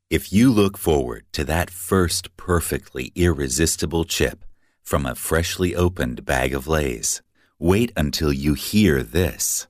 If you look forward to that first perfectly irresistible chip from a freshly opened bag of Lay's, wait until you hear this.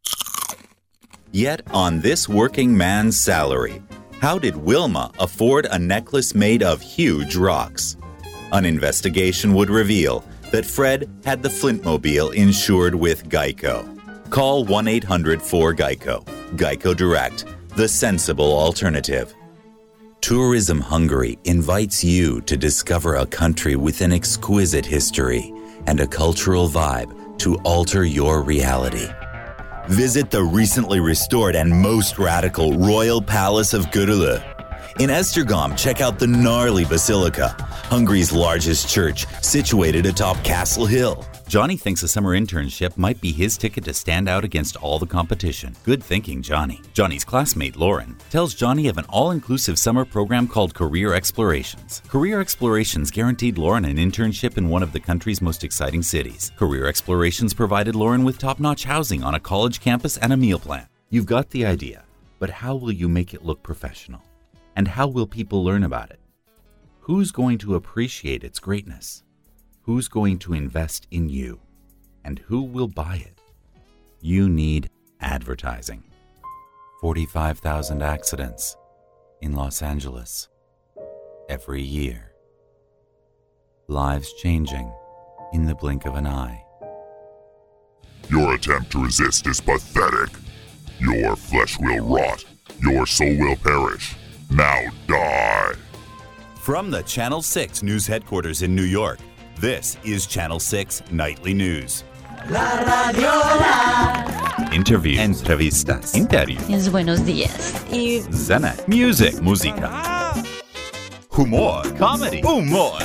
Yet on this working man's salary, how did Wilma afford a necklace made of huge rocks? An investigation would reveal that Fred had the Flintmobile insured with Geico. Call 1-800-4GEICO. Geico Direct, the sensible alternative. Tourism Hungary invites you to discover a country with an exquisite history and a cultural vibe to alter your reality. Visit the recently restored and most radical Royal Palace of Gürülü. In Esztergom, check out the gnarly Basilica, Hungary's largest church, situated atop Castle Hill. Johnny thinks a summer internship might be his ticket to stand out against all the competition. Good thinking, Johnny. Johnny's classmate, Lauren, tells Johnny of an all-inclusive summer program called Career Explorations. Career Explorations guaranteed Lauren an internship in one of the country's most exciting cities. Career Explorations provided Lauren with top-notch housing on a college campus and a meal plan. You've got the idea, but how will you make it look professional? And how will people learn about it? Who's going to appreciate its greatness? Who's going to invest in you? And who will buy it? You need advertising. 45,000 accidents in Los Angeles every year. Lives changing in the blink of an eye. Your attempt to resist is pathetic. Your flesh will rot. Your soul will perish. Now die. From the Channel 6 News Headquarters in New York, this is Channel 6 Nightly News. La Radiola. Interviews, entrevistas, interviews, buenos días. Y Zena, music, música, humor, comedy, humor.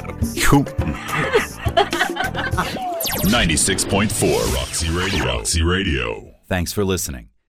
96.4 Roxy Radio. Roxy Radio. Thanks for listening.